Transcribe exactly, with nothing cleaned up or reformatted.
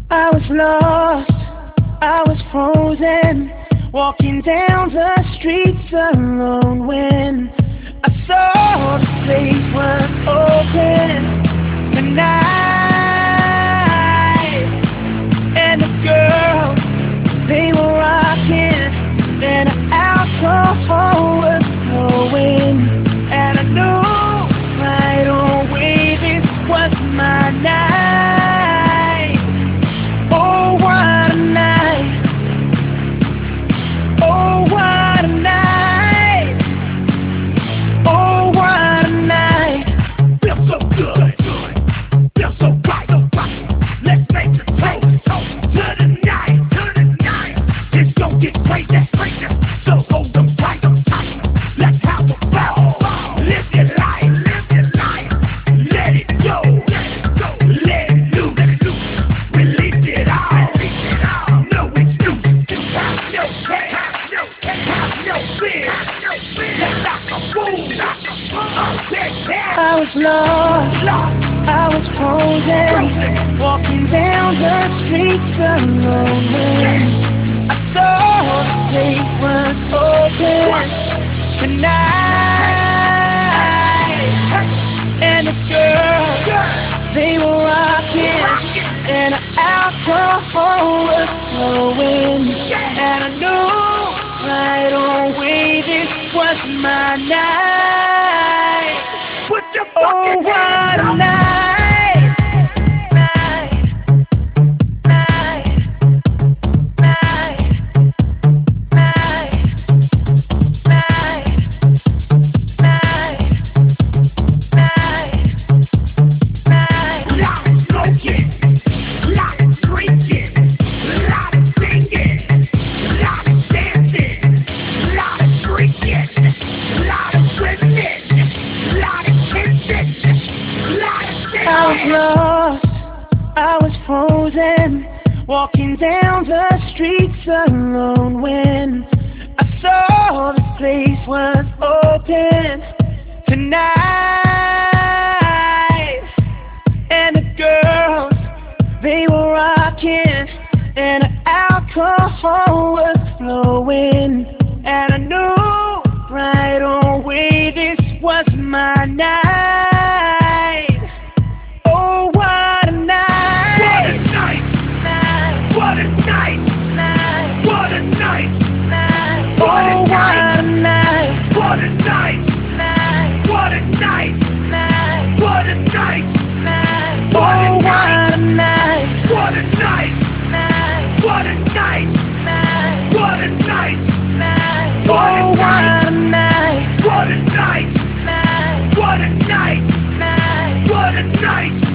I was lost, I was frozen, walking down the streets alone when I saw the place was open tonight. And the girls, they were rocking, and the alcohol was flowing. And I knew right away this was my night. Oh, what a night. Oh, what a night. Oh, what a night. Feels so good, feels so right. Let's make a toast to the night, to the night. It's gonna get crazy, so hold them tight, tight. Let's have a ball. Live your life, live your life. Let it go, let it loose. Release it all, no excuse. Have no care, have no fear. Let's rock a fool, I was lost, I was frozen, walking down the streets alone when I saw the place was open tonight. And the girls, they were rocking, and the alcohol was flowing. And I knew right away this was my night. put your Oh, fucking what hands a up. night. Night. Night. Night. Night. Night. Night. Night. Night. Lot of smoking, lot of drinking, lot of singing, lot of dancing, lot of drinking, lot of women, lot of kissing, lot of I was singing. lost, I was frozen, walking down the streets alone when I saw the place was open tonight. And the girls, they were rocking, and the alcohol was flowing. And I knew right away this was my night. Oh, what a What night. a night, Night, what a night, night, what a night, night. What a Oh, what a night. what a night, Night, what a night, night, what a night, night. What a Oh, night. what a night. what a night, Night, what a night, night, what a night, night. What a Oh, night. what a night. what a night, Night, what a night, night. what a night.